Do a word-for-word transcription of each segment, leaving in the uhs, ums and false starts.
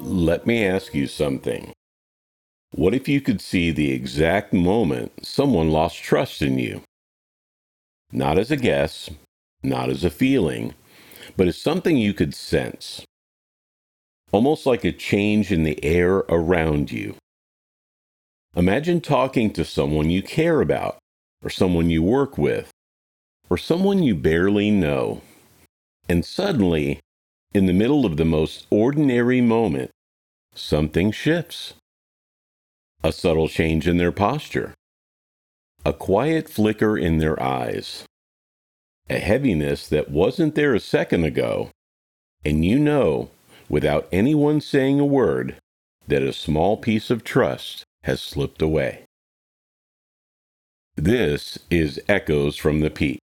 Let me ask you something. What if you could see the exact moment someone lost trust in you? Not as a guess, not as a feeling, but as something you could sense. Almost like a change in the air around you. Imagine talking to someone you care about, or someone you work with, or someone you barely know. And suddenly, in the middle of the most ordinary moment, something shifts. A subtle change in their posture. A quiet flicker in their eyes. A heaviness that wasn't there a second ago. And you know, without anyone saying a word, that a small piece of trust has slipped away. This is Echoes from the Peak.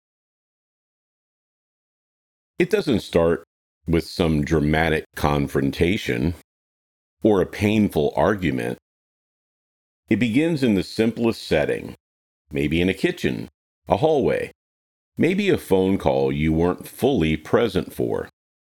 It doesn't start with some dramatic confrontation or a painful argument. It begins in the simplest setting, maybe in a kitchen, a hallway, maybe a phone call you weren't fully present for.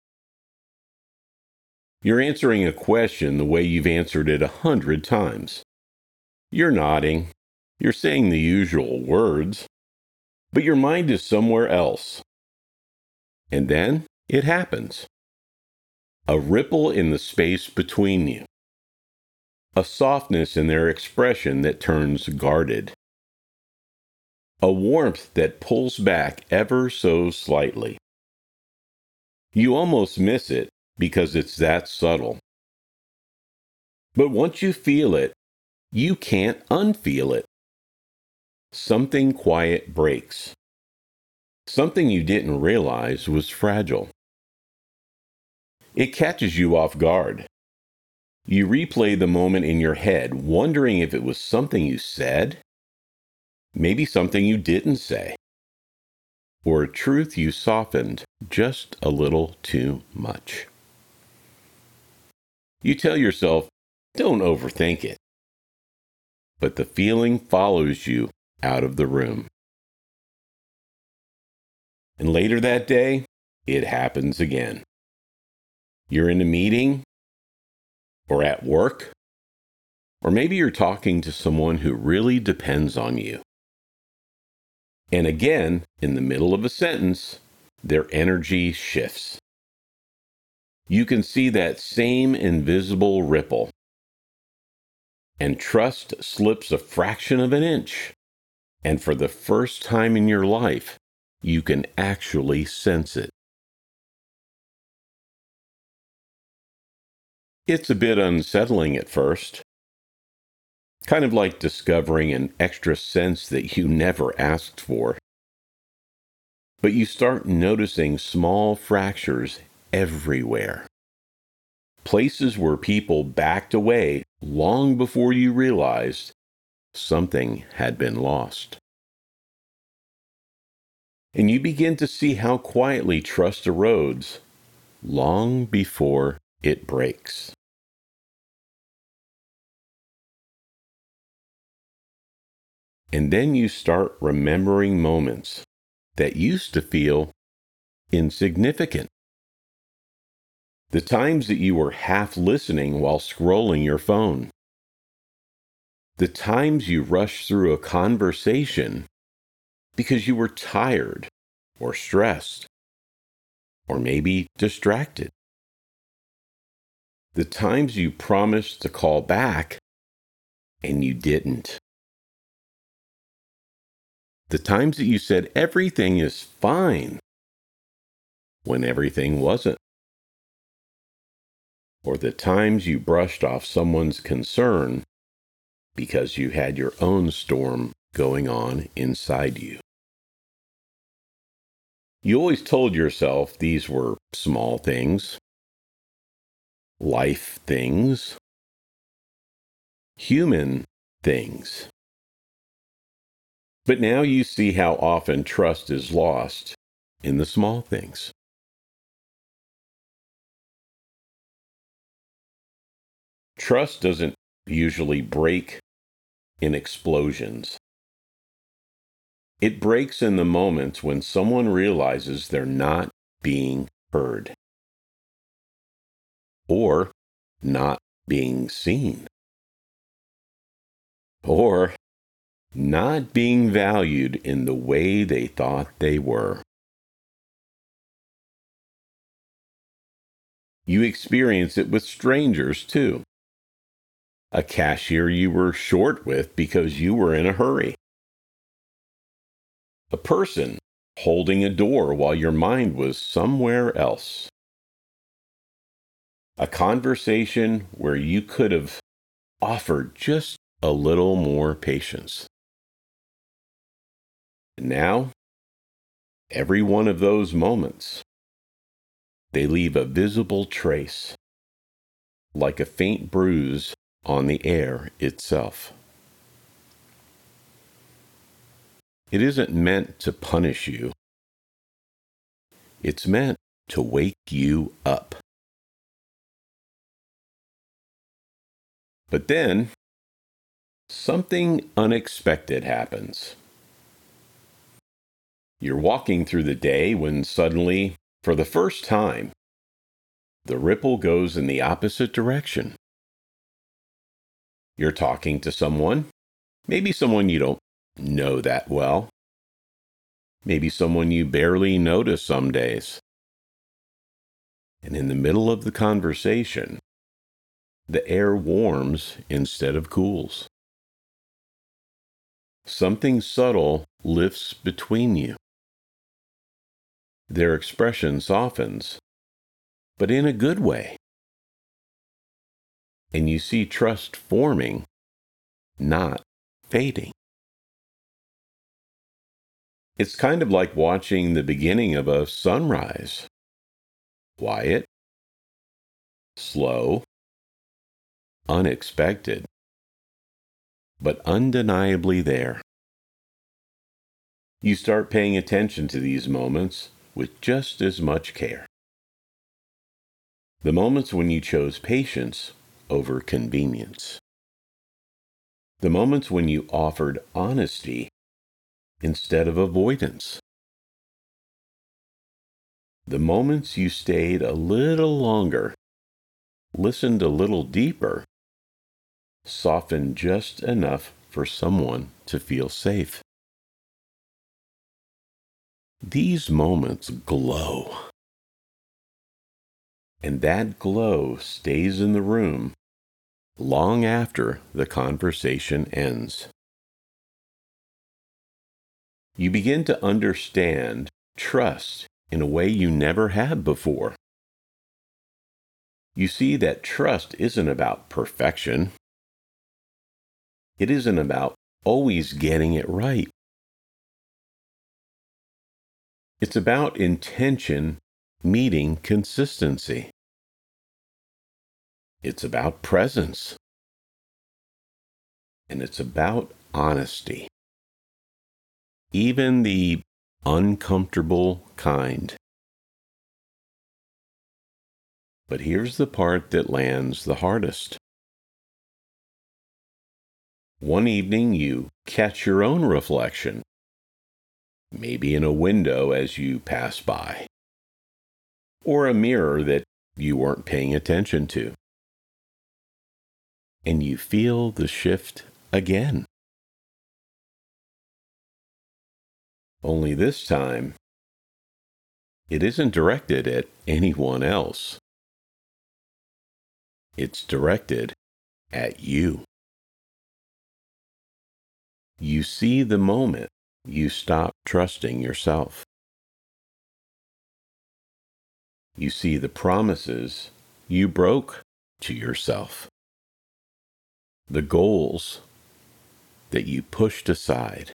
You're answering a question the way you've answered it a hundred times. You're nodding. You're saying the usual words. But your mind is somewhere else. And then it happens. A ripple in the space between you. A softness in their expression that turns guarded. A warmth that pulls back ever so slightly. You almost miss it because it's that subtle. But once you feel it, you can't unfeel it. Something quiet breaks. Something you didn't realize was fragile. It catches you off guard. You replay the moment in your head, wondering if it was something you said, maybe something you didn't say, or a truth you softened just a little too much. You tell yourself, don't overthink it. But the feeling follows you out of the room. And later that day, it happens again. You're in a meeting, or at work, or maybe you're talking to someone who really depends on you. And again, in the middle of a sentence, their energy shifts. You can see that same invisible ripple. And trust slips a fraction of an inch. And for the first time in your life, you can actually sense it. It's a bit unsettling at first. Kind of like discovering an extra sense that you never asked for. But you start noticing small fractures everywhere. Places where people backed away long before you realized something had been lost. And you begin to see how quietly trust erodes long before it breaks. And then you start remembering moments that used to feel insignificant. The times that you were half listening while scrolling your phone. The times you rushed through a conversation because you were tired or stressed or maybe distracted. The times you promised to call back and you didn't. The times that you said everything is fine when everything wasn't. Or the times you brushed off someone's concern because you had your own storm going on inside you. You always told yourself these were small things, life things, human things. But now you see how often trust is lost in the small things. Trust doesn't usually break in explosions. It breaks in the moments when someone realizes they're not being heard. Or not being seen, or not being valued in the way they thought they were. You experience it with strangers too. A cashier you were short with because you were in a hurry. A person holding a door while your mind was somewhere else. A conversation where you could have offered just a little more patience. And now, every one of those moments, they leave a visible trace, like a faint bruise on the air itself. It isn't meant to punish you. It's meant to wake you up. But then, something unexpected happens. You're walking through the day when suddenly, for the first time, the ripple goes in the opposite direction. You're talking to someone, maybe someone you don't know that well, maybe someone you barely notice some days. And in the middle of the conversation, the air warms instead of cools. Something subtle lifts between you. Their expression softens, but in a good way. And you see trust forming, not fading. It's kind of like watching the beginning of a sunrise. Quiet, slow, unexpected, but undeniably there. You start paying attention to these moments with just as much care. The moments when you chose patience over convenience. The moments when you offered honesty instead of avoidance. The moments you stayed a little longer, listened a little deeper, softened just enough for someone to feel safe. These moments glow. And that glow stays in the room long after the conversation ends. You begin to understand trust in a way you never had before. You see that trust isn't about perfection. It isn't about always getting it right. It's about intention meeting consistency. It's about presence. And it's about honesty. Even the uncomfortable kind. But here's the part that lands the hardest. One evening you catch your own reflection, maybe in a window as you pass by, or a mirror that you weren't paying attention to. And you feel the shift again. Only this time, it isn't directed at anyone else. It's directed at you. You see the moment you stop trusting yourself. You see the promises you broke to yourself. The goals that you pushed aside.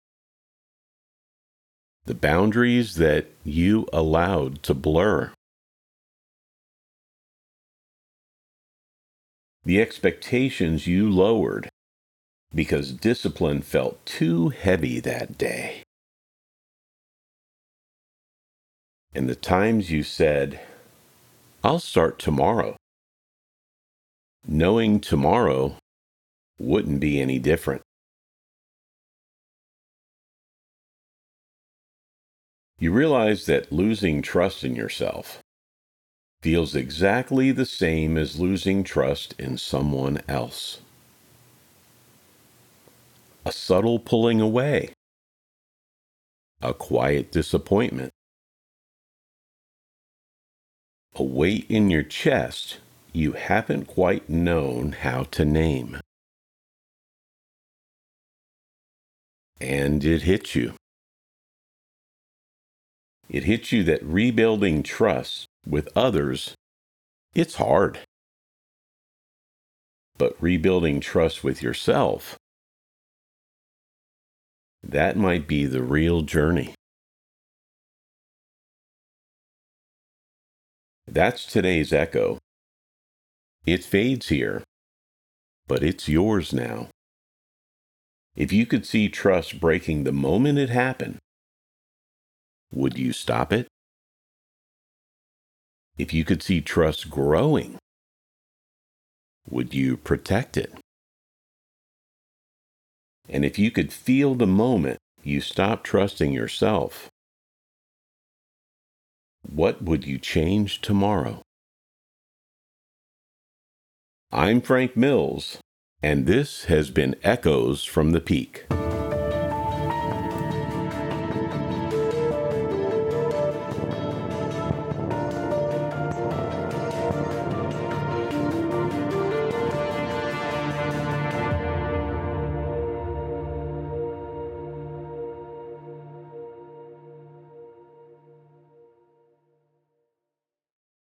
The boundaries that you allowed to blur. The expectations you lowered because discipline felt too heavy that day. And the times you said, I'll start tomorrow, knowing tomorrow wouldn't be any different. You realize that losing trust in yourself feels exactly the same as losing trust in someone else. A subtle pulling away, a quiet disappointment, a weight in your chest you haven't quite known how to name. And it hits you. It hits you that rebuilding trust with others, it's hard. But rebuilding trust with yourself, that might be the real journey. That's today's echo. It fades here, but it's yours now. If you could see trust breaking the moment it happened, would you stop it? If you could see trust growing, would you protect it? And if you could feel the moment you stop trusting yourself, what would you change tomorrow? I'm Frank Mills, and this has been Echoes from the Peak.